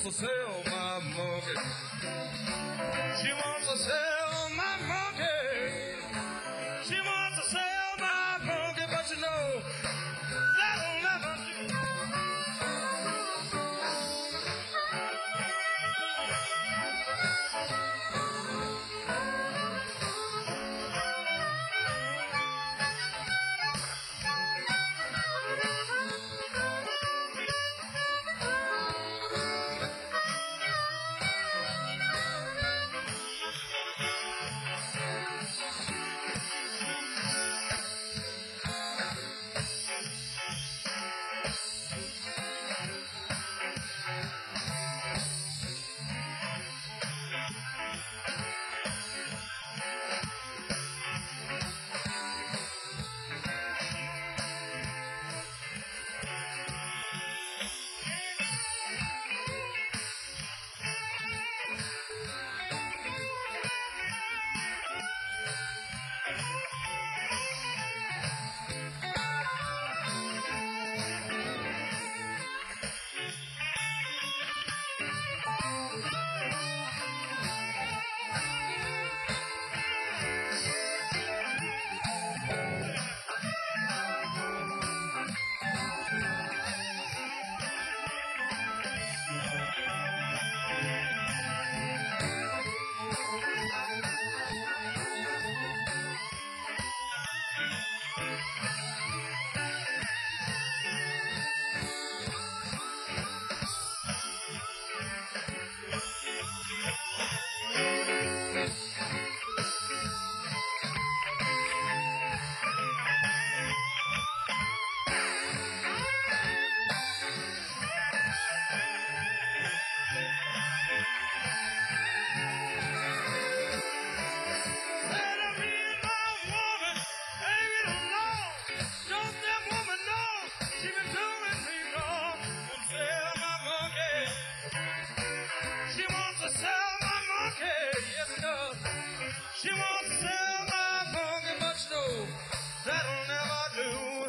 to sell my monkey. She wants to sell my monkey. She wants to sell my monkey, but you know that'll never do. She wants to sell my monkey, but you know that'll never do.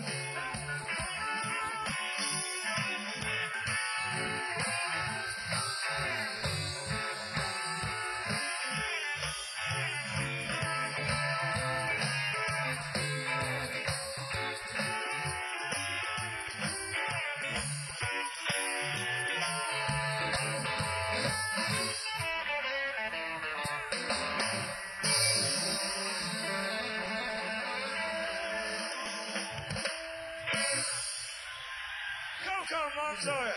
Come, Montoya.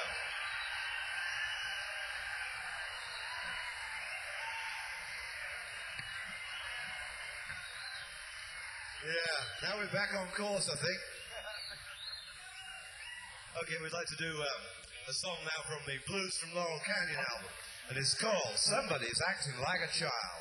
Yeah, now we're back on course, I think. Okay, we'd like to do a song now from the Blues from Laurel Canyon album, and it's called Somebody's Acting Like a Child.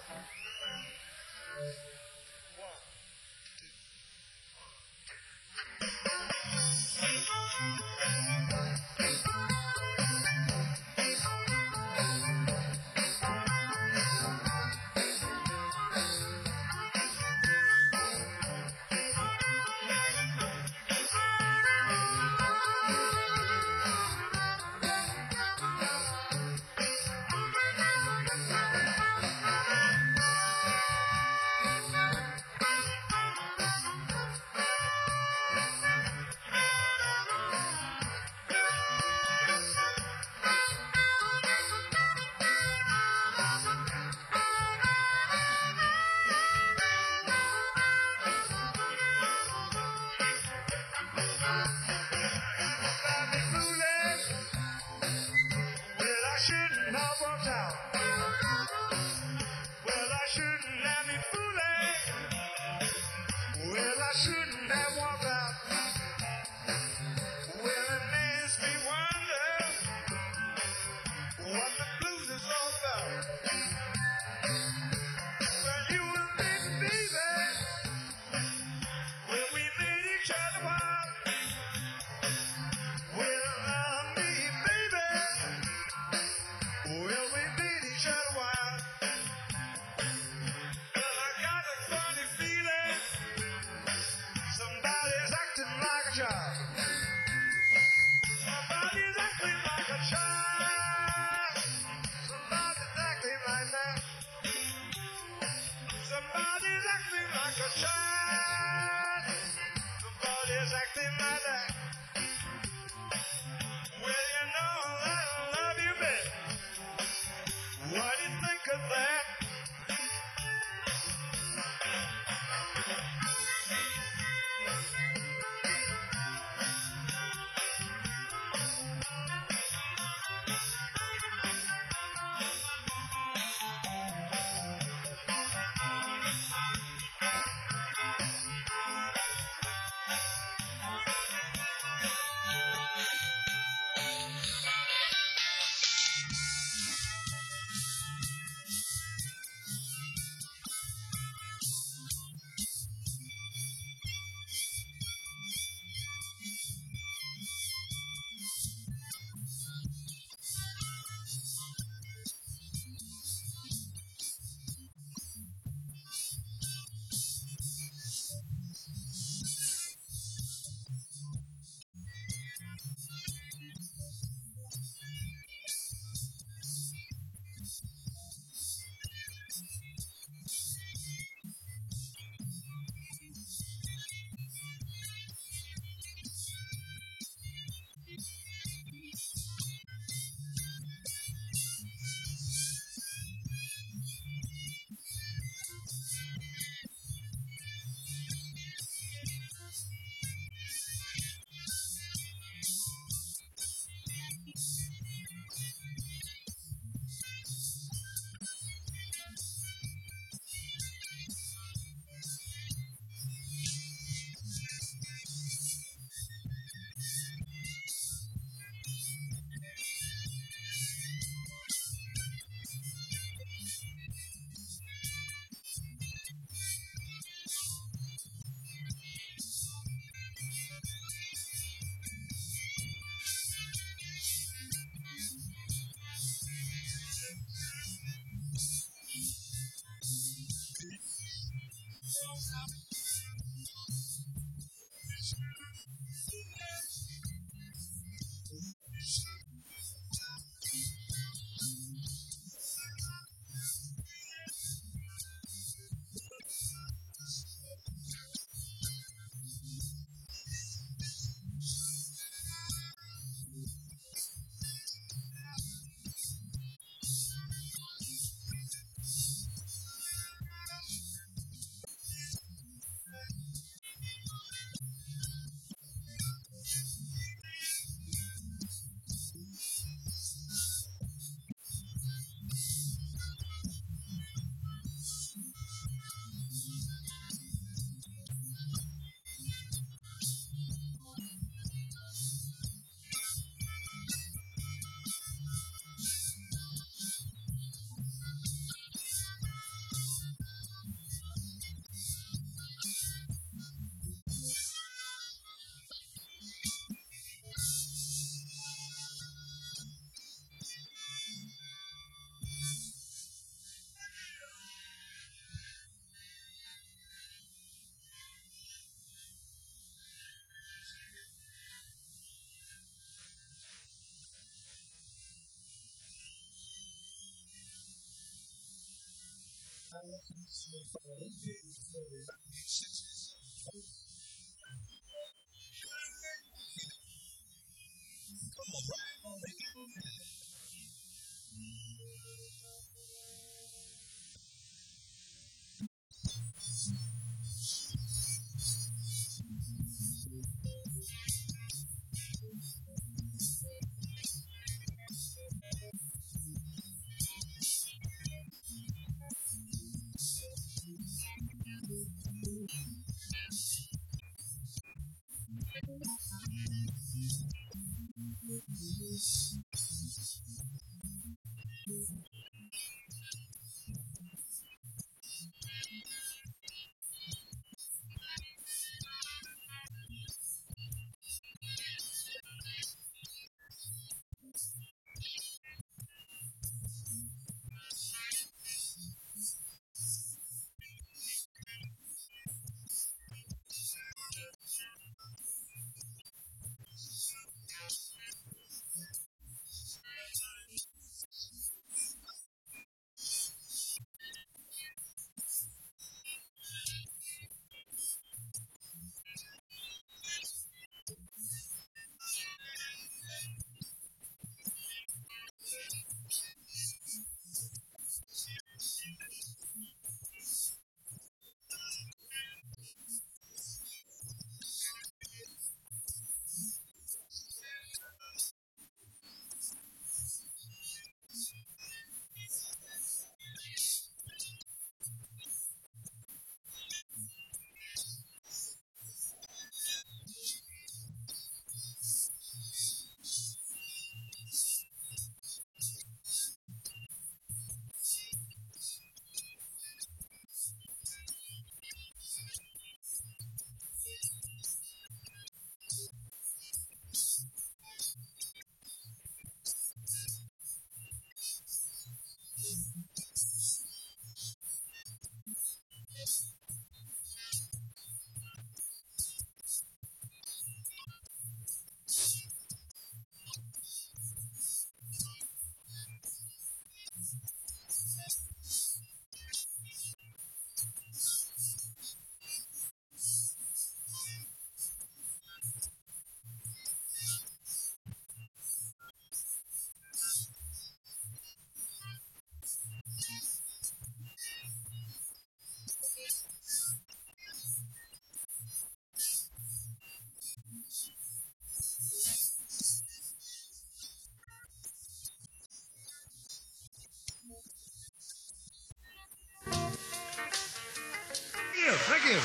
Thank you.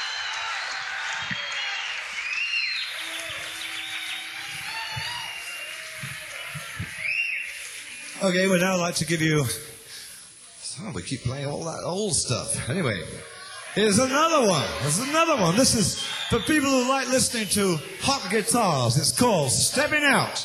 Okay, we'd now like to give you... Oh, we keep playing all that old stuff. Anyway, here's another one. There's another one. This is for people who like listening to hot guitars. It's called Stepping Out.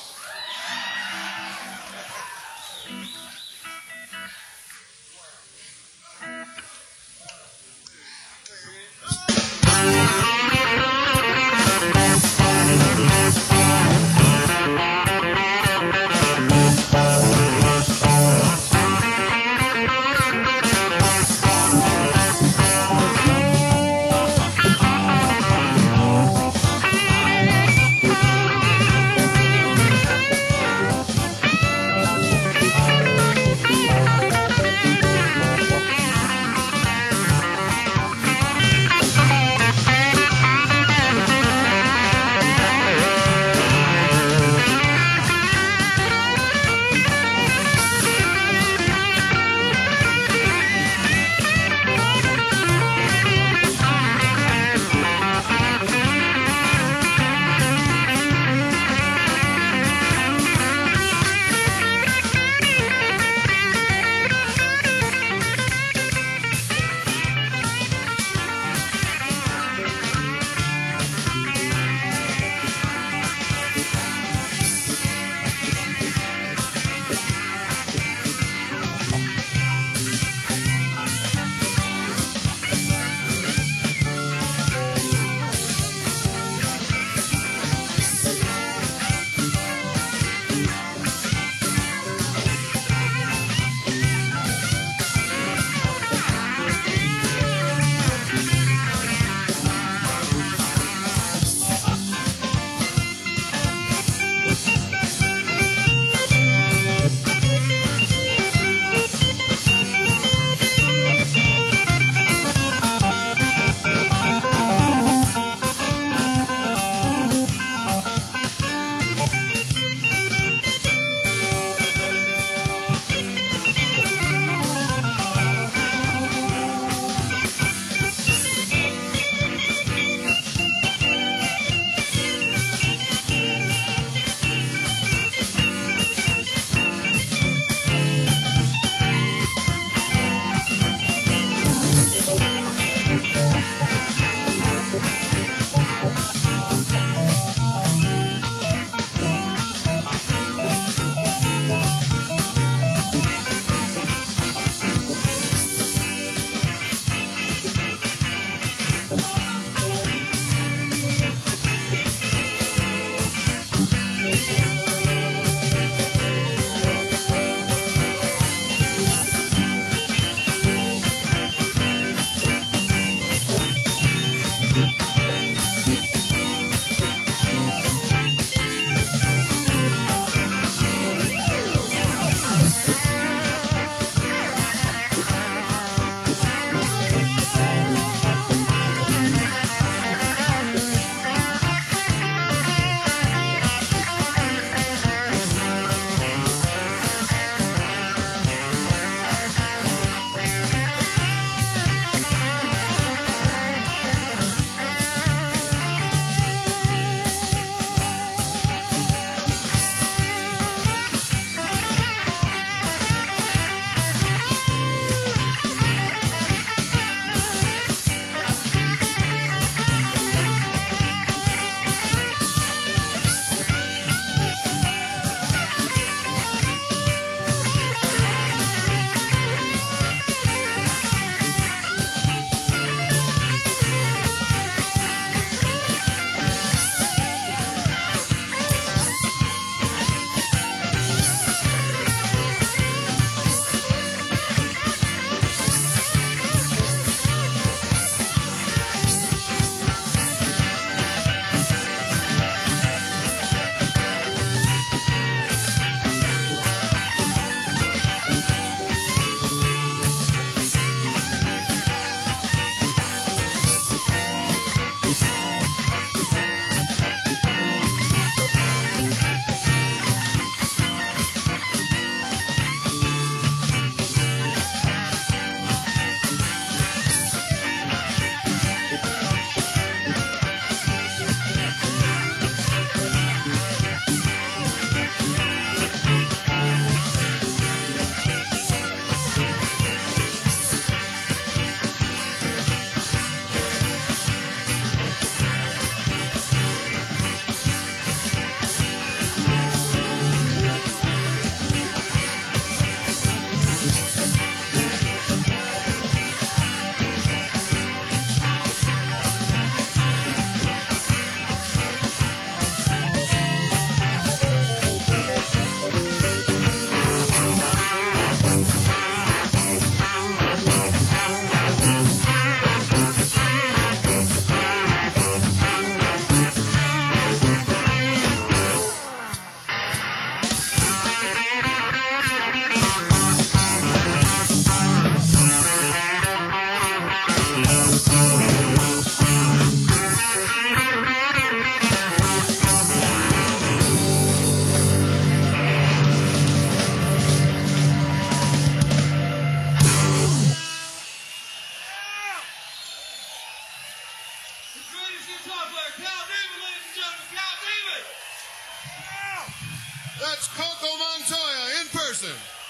That's Coco Montoya in person.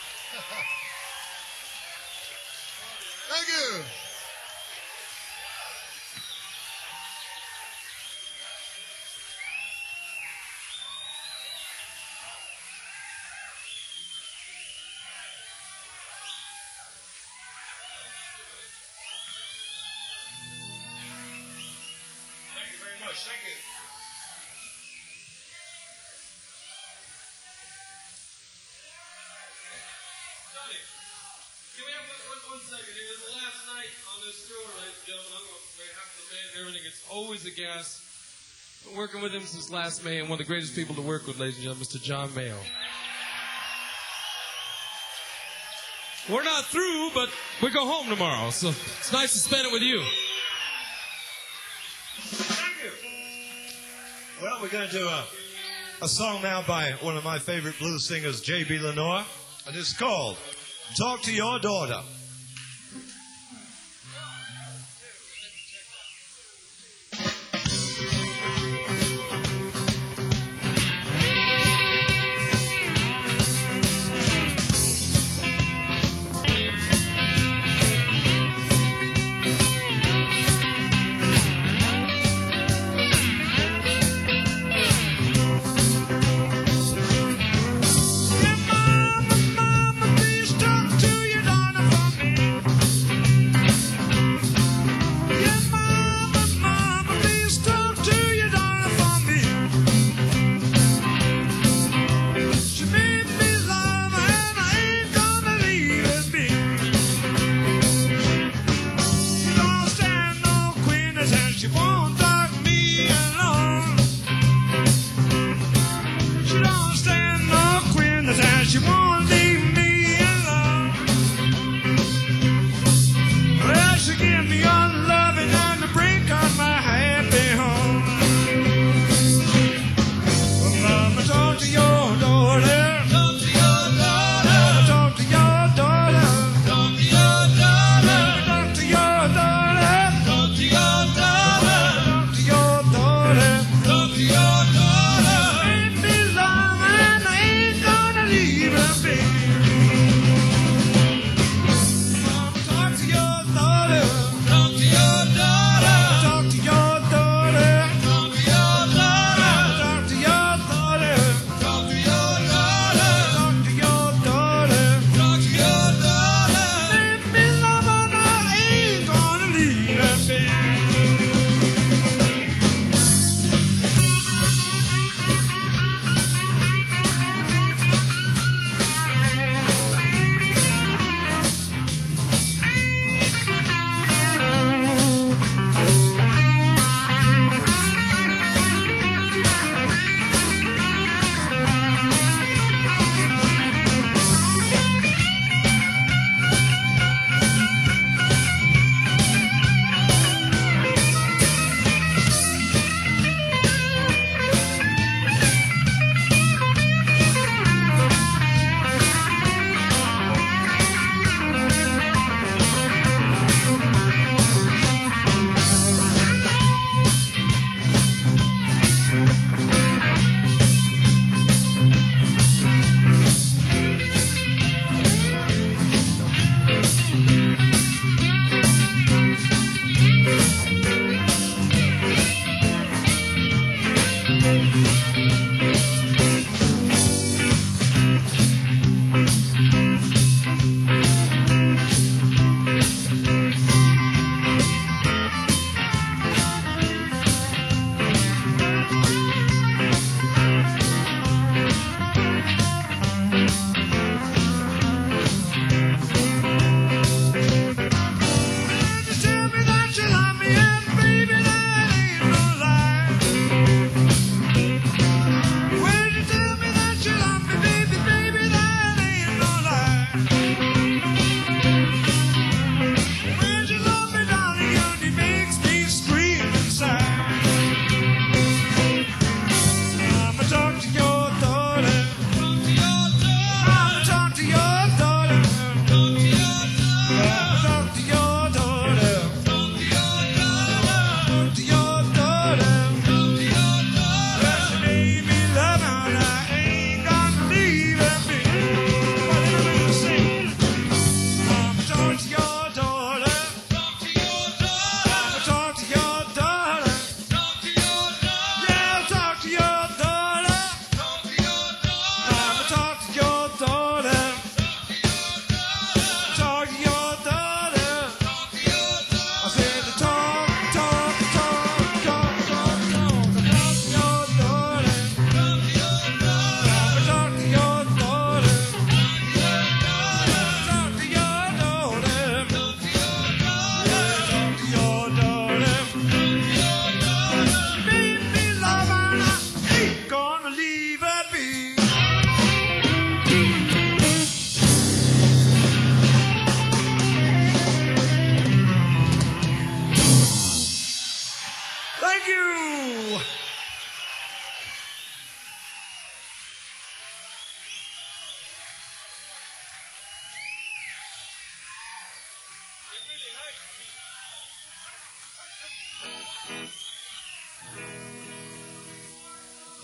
Thank you. Thank you very much. Thank you. Johnny, can we have one second here? This is the last night on this tour, ladies and gentlemen. I'm going to say half the band and everything. It's always a gas. Been working with him since last May, and one of the greatest people to work with, ladies and gentlemen, Mr. John Mayall. We're not through, but we go home tomorrow, so it's nice to spend it with you. Thank you. Well, we're going to do a song now by one of my favorite blues singers, J.B. Lenoir, and it's called Talk to Your Daughter. Baby, long and I ain't gonna leave her.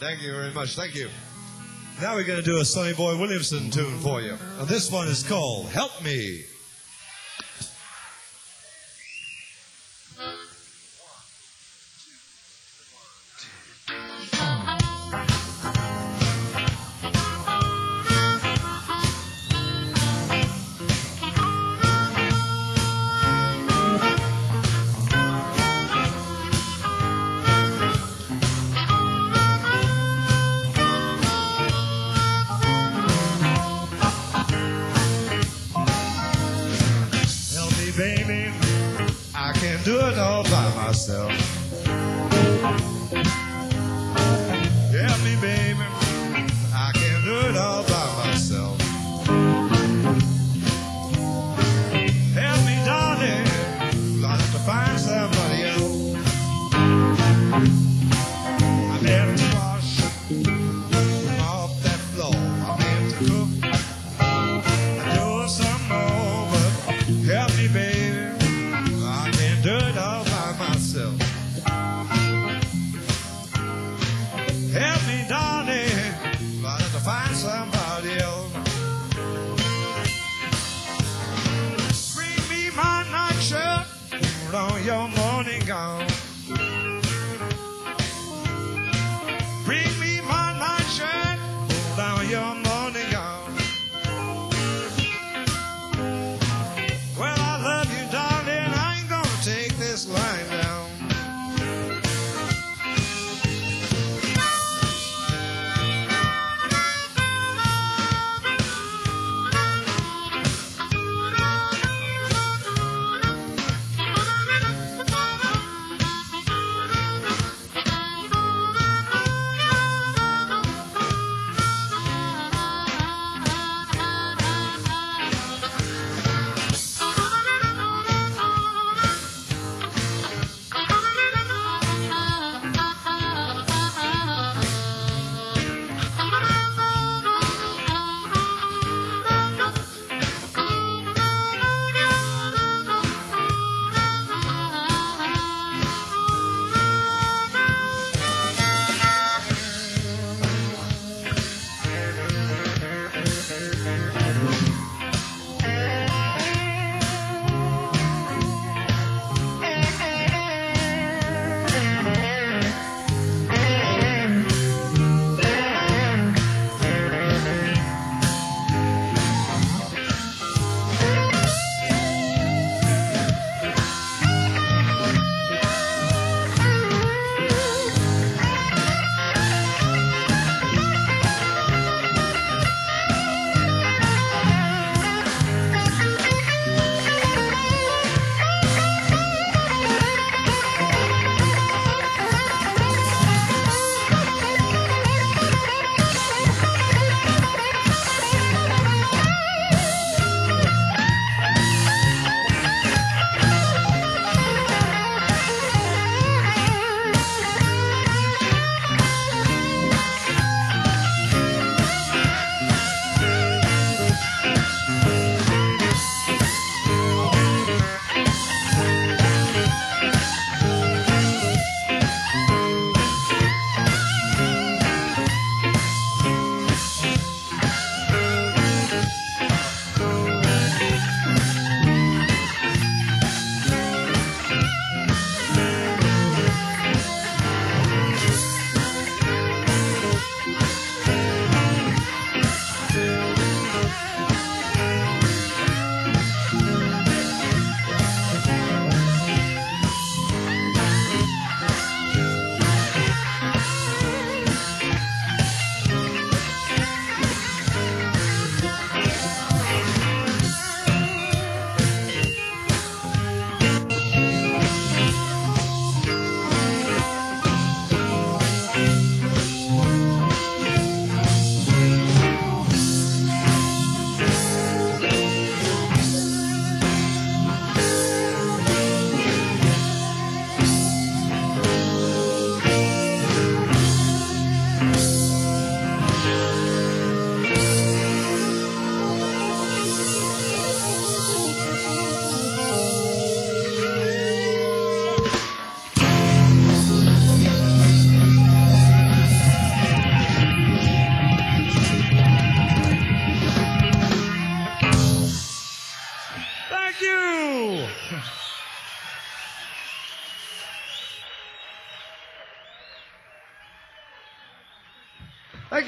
Thank you very much. Thank you. Now we're going to do a Sonny Boy Williamson tune for you. And this one is called Help Me. Baby, I can't do it all by myself. Help me, baby, I can't do it all by myself. Help me, darling, I'll have to find somebody else. I'm here to wash off that floor. I'm here to cook. I do some more, but help me, baby, I can't do it all by myself. Help me, darling, I'll have to find somebody else. Bring me my nightshirt, put on your morning gown. Bring me my nightshirt, put on your morning gown. Well, I love you, darling, I ain't gonna take this line down.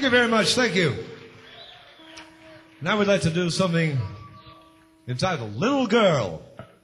you very much. Thank you. Now we'd like to do something entitled Little Girl.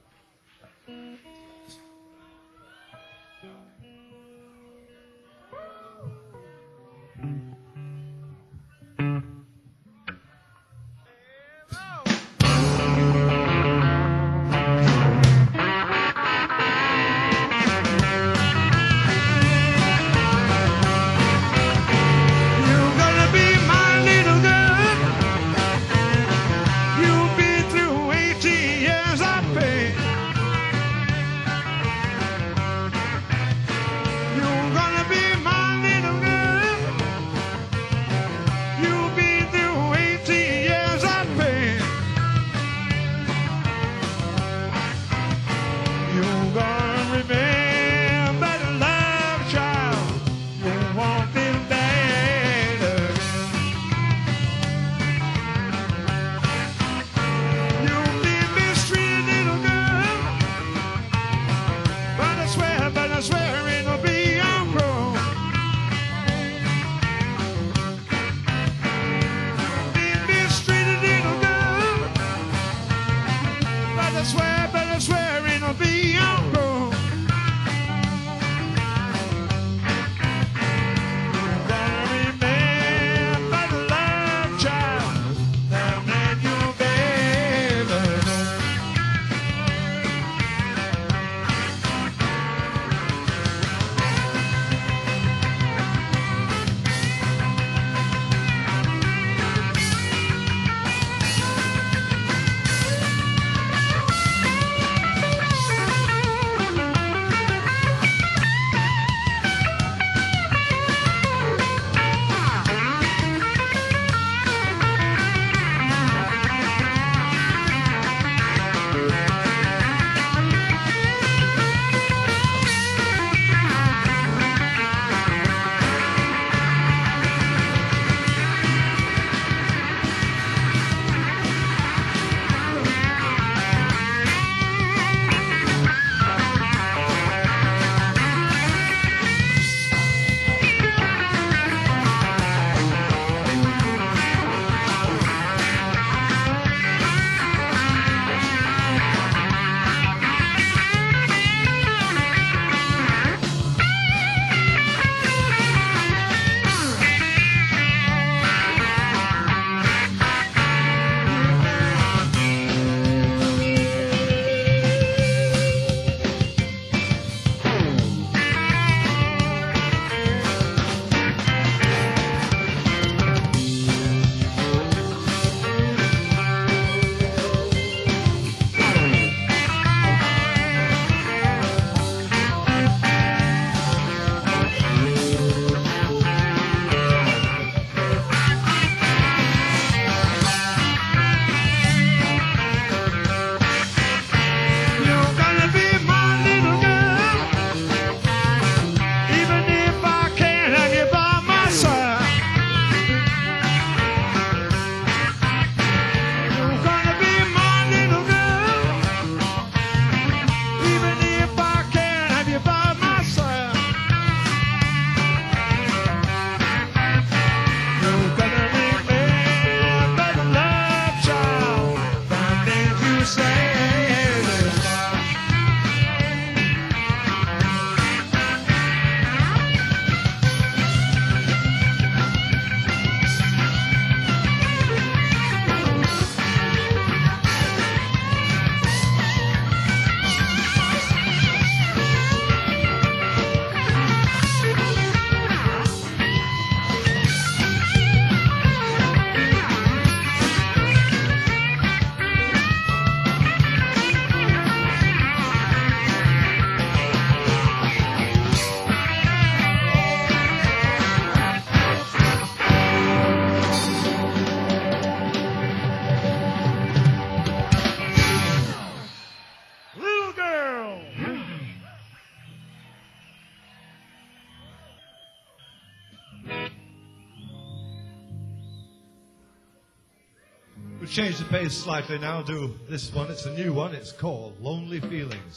We'll change the pace slightly now, do this one. It's a new one. It's called Lonely Feelings.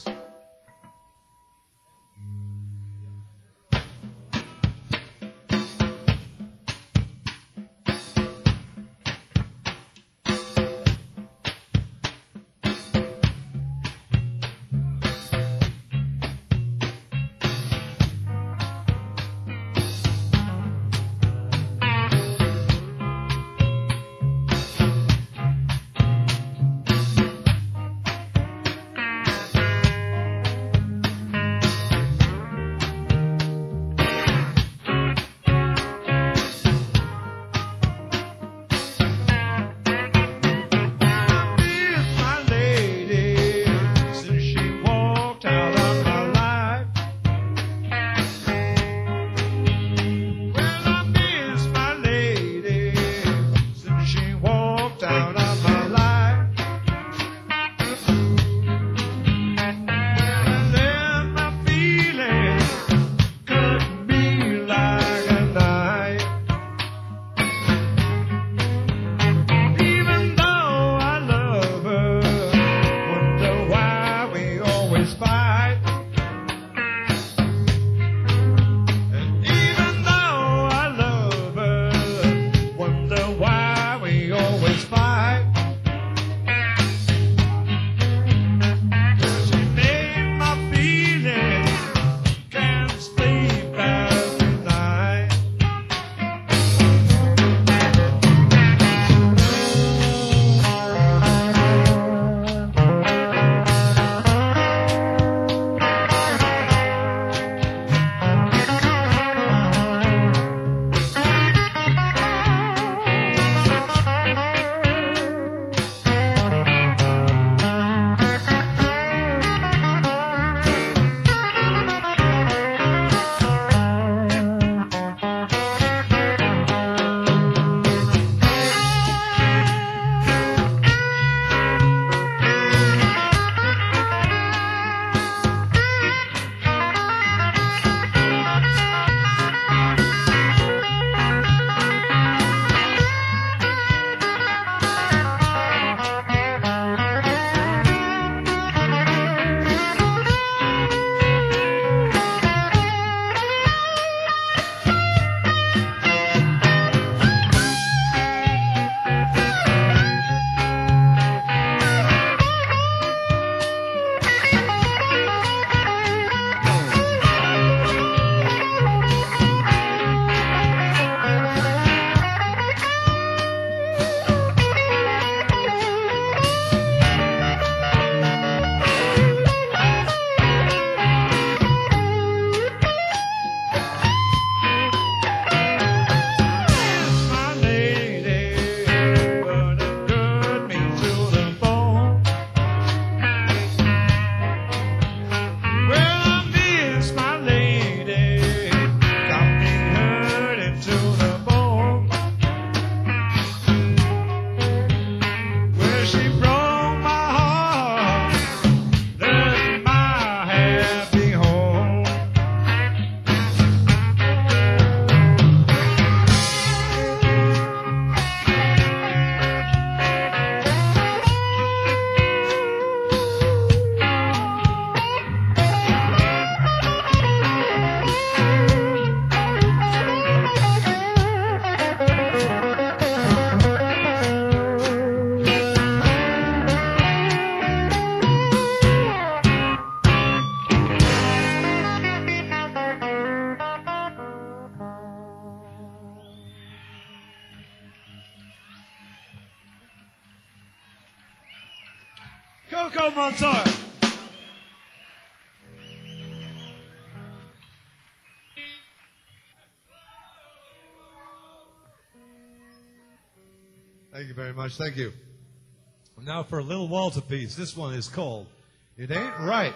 Coco Montoya. Thank you very much. Thank you. Now for a little Walter piece. This one is called It Ain't Right.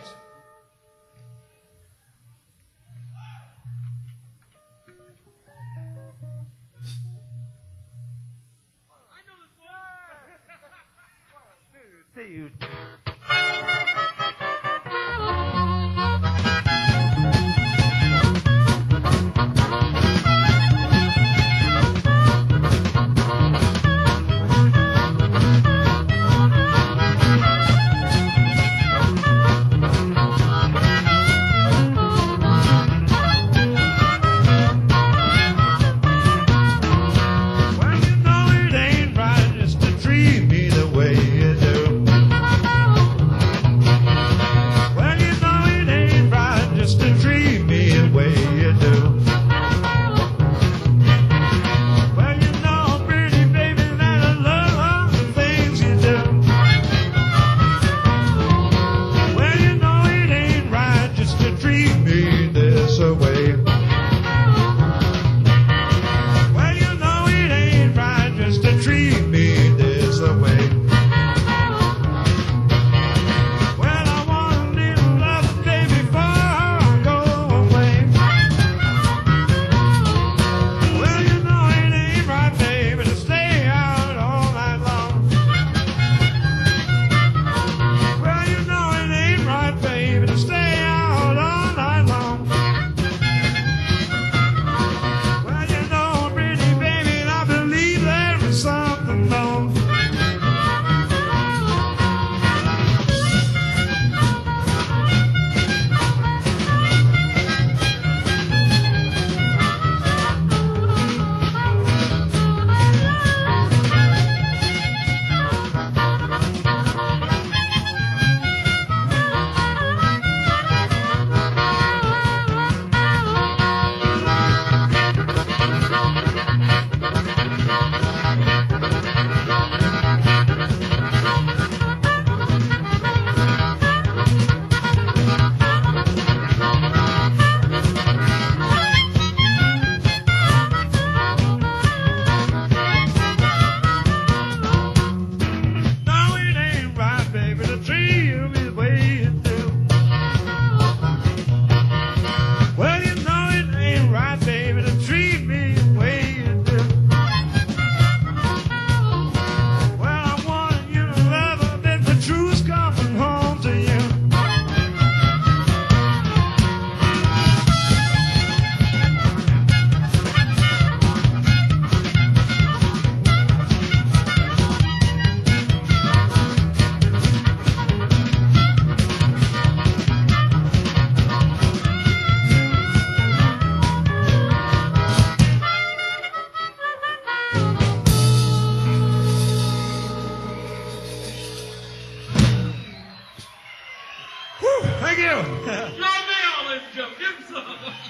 Thank you. John Mayall, ladies and gentlemen. Give him some.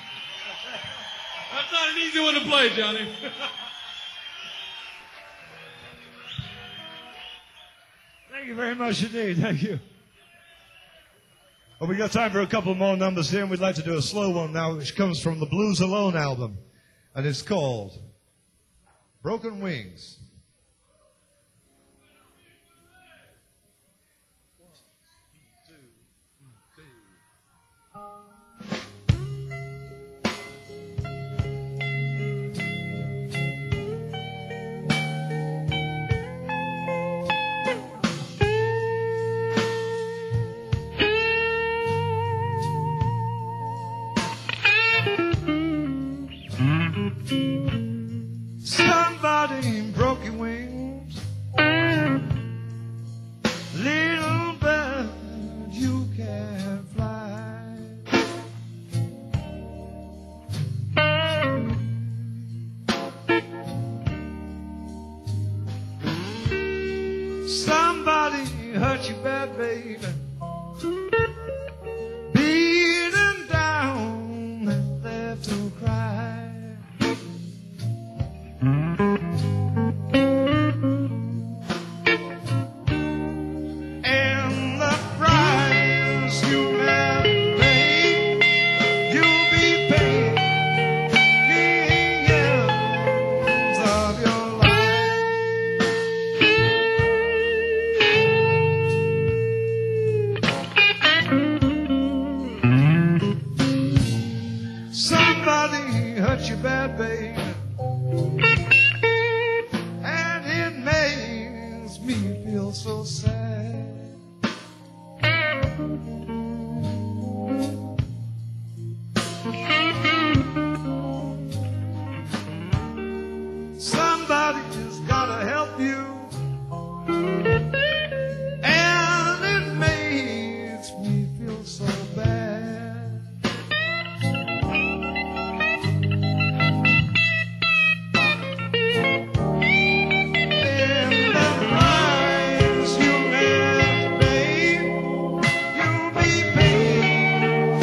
That's not an easy one to play, Johnny. Thank you very much indeed. Thank you. Well, we got time for a couple more numbers here, and we'd like to do a slow one now, which comes from the Blues Alone album, and it's called Broken Wings. Somebody broke your wings, little bird, you can fly. Somebody hurt you bad, baby, beaten down and left to cry. And the me feel so sad. Somebody just gotta help you, and it makes me feel so bad. In the price you have to pay, you'll be paid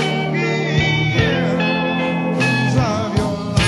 years of your life.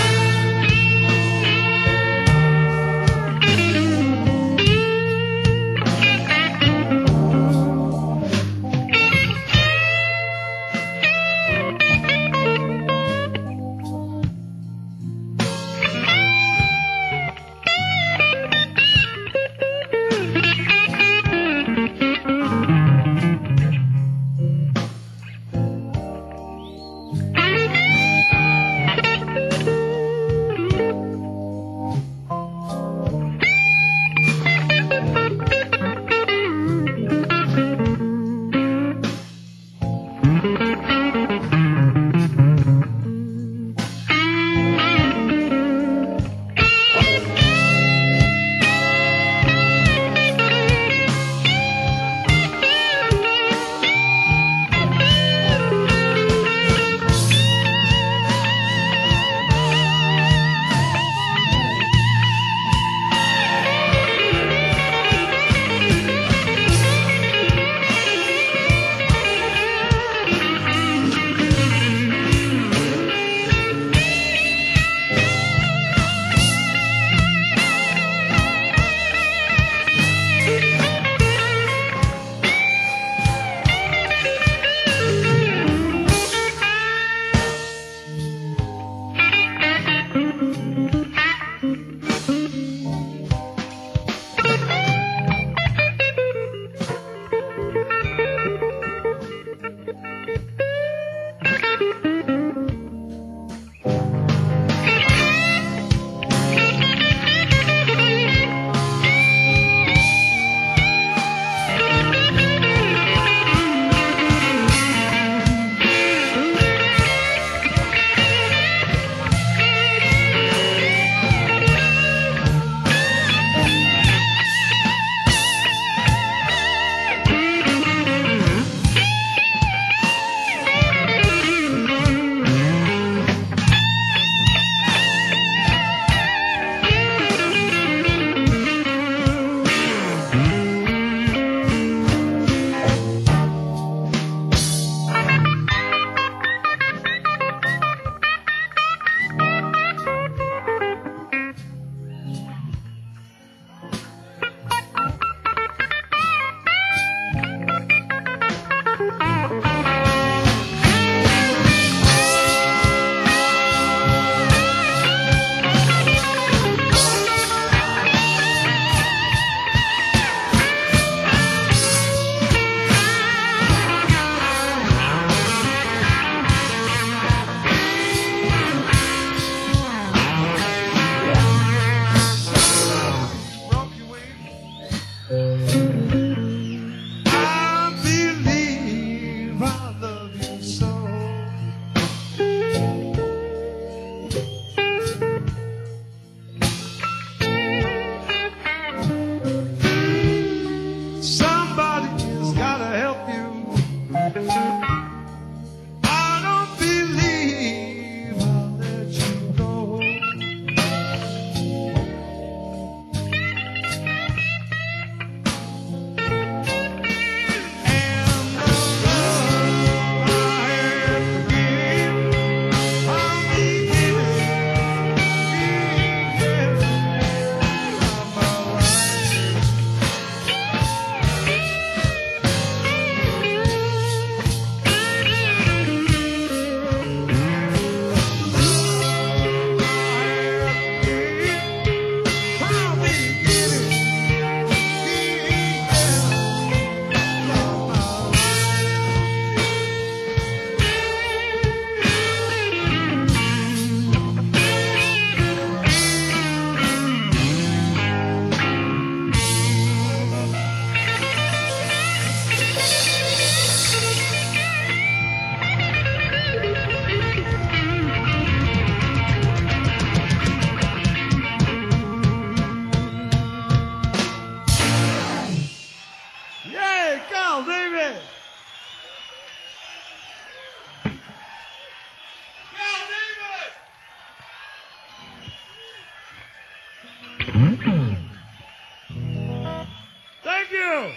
you.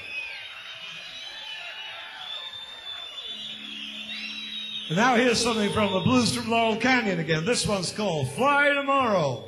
And now here's something from the Blues from Laurel Canyon again. This one's called Fly Tomorrow.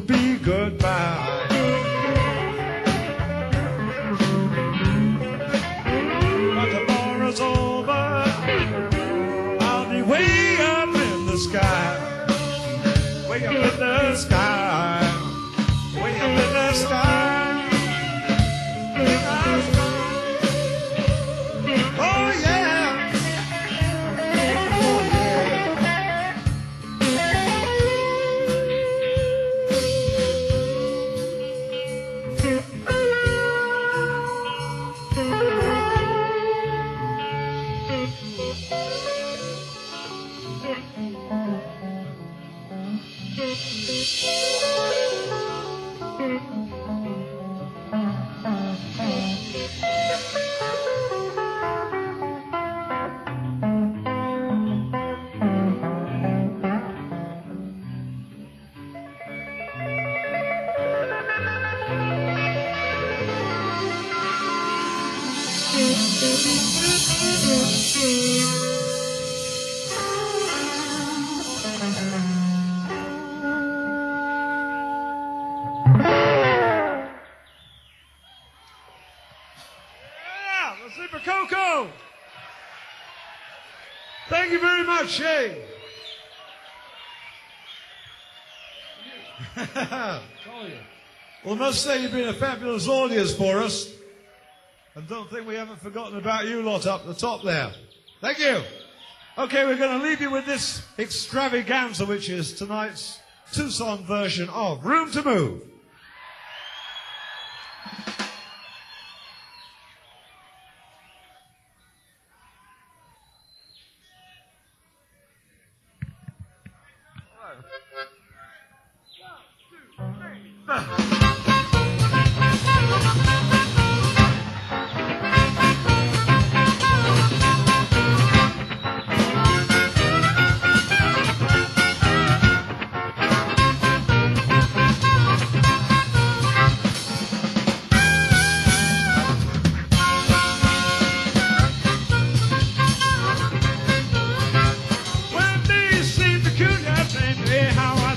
be goodbye. But tomorrow's over, I'll be way up in the sky. Way up in the sky. Way up in the sky. Oh yeah. Yeah, the Super Coco. Thank you very much, Shay. Well, must say you've been a fabulous audience for us. And don't think we haven't forgotten about you lot up the top there. Thank you. Okay, we're going to leave you with this extravaganza, which is tonight's two-song version of Room to Move. When these seem peculiar, think me how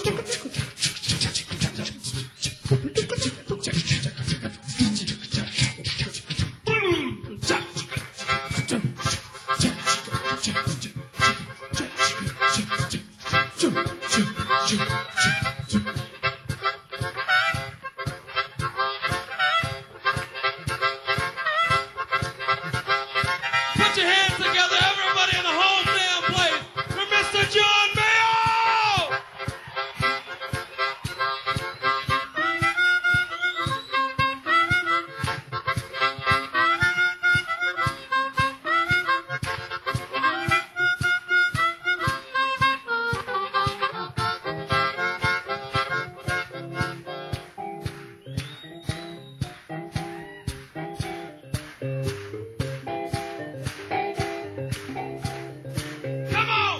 Put your hands together, everybody in the whole damn place, for Mr. John Mayo! Come on!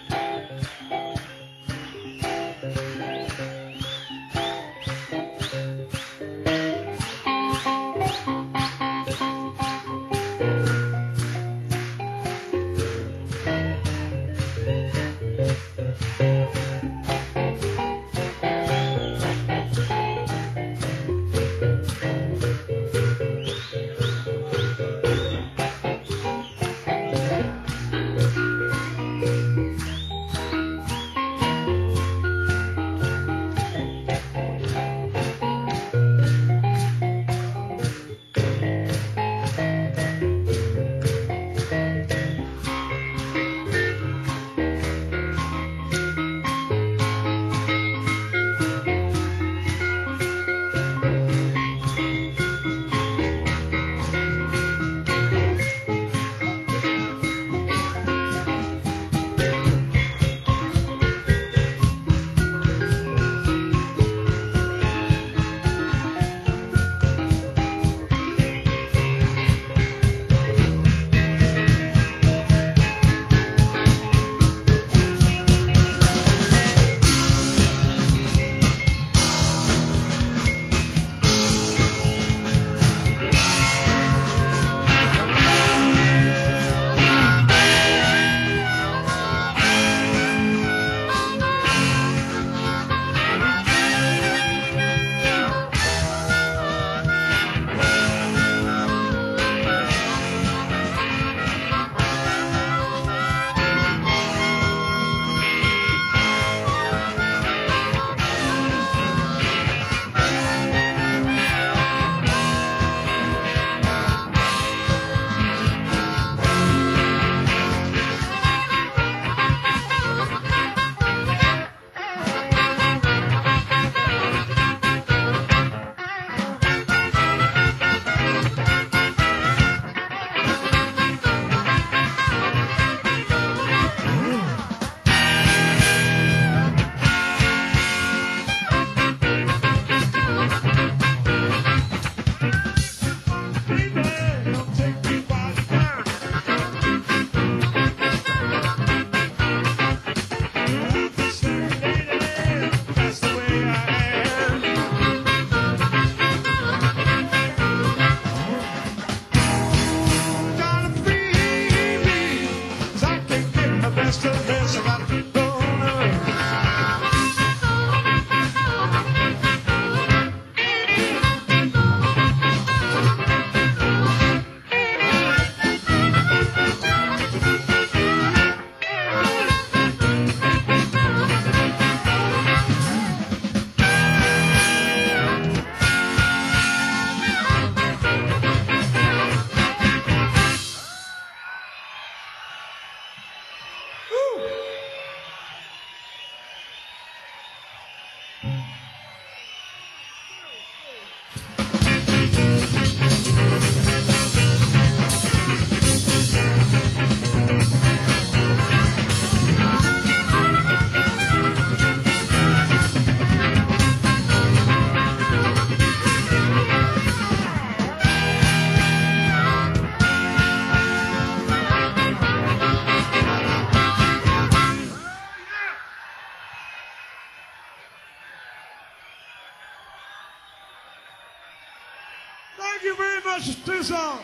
Thank you very much, Tucson.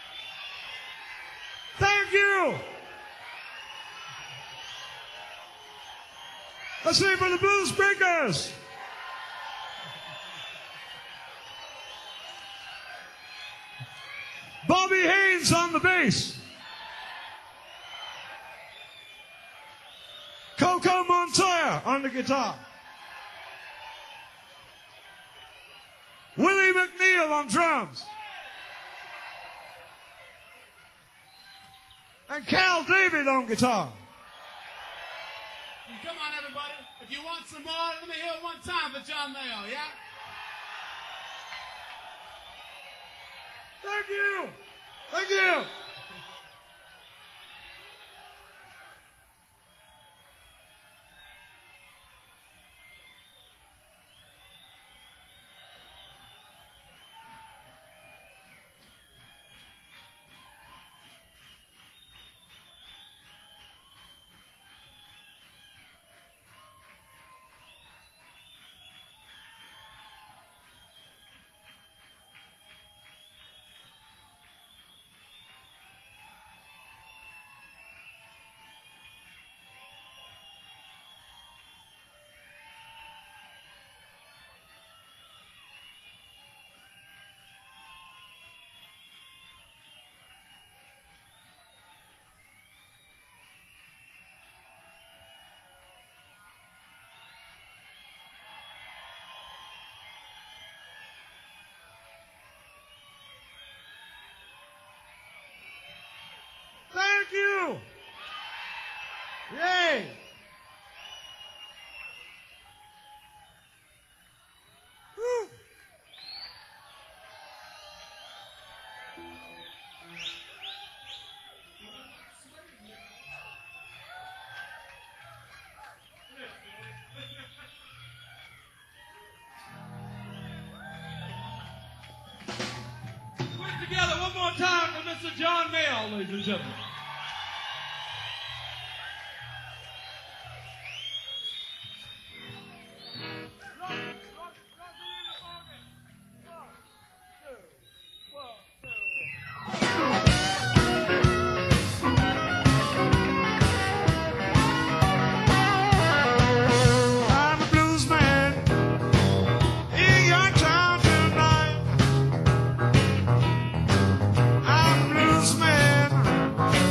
Thank you. Let's sing for the Blues Breakers. Bobby Haynes on the bass. Coco Montoya on the guitar. Willie McNeil on drums. And Cal David on guitar. Come on, everybody. If you want some more, let me hear it one time for John Mayall, yeah? Thank you. Thank you. Thank you. Yay. Woo. Put it together one more time for Mr. John Mayall, ladies and gentlemen. I'm a blues man in your town tonight. I'm a blues man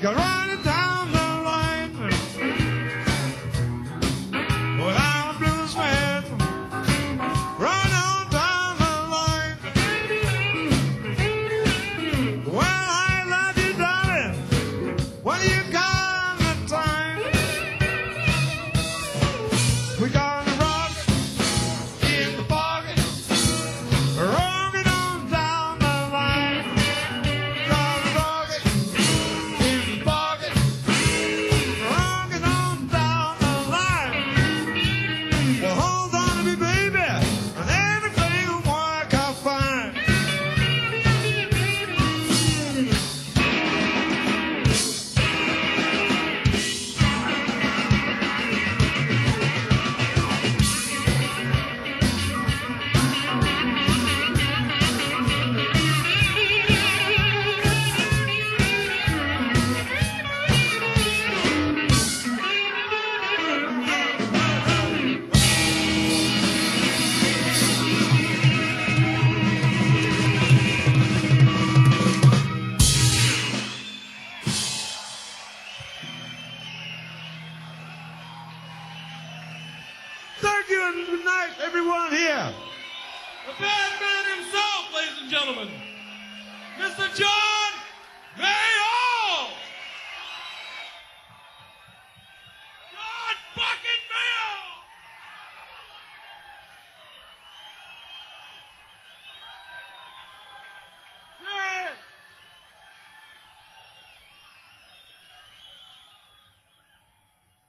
You're running down the line. Well, I'm a blues man. Run on down the line. Well, I love you, darling. When you got the time, we gonna rock in the pocket. Rocking on down the line. Gonna rock it in the pocket. Rocking on down the line. Well, hold on to me, baby, and everything will work out fine. Thank you and good night, everyone here. The bad man himself, ladies and gentlemen, Mr. John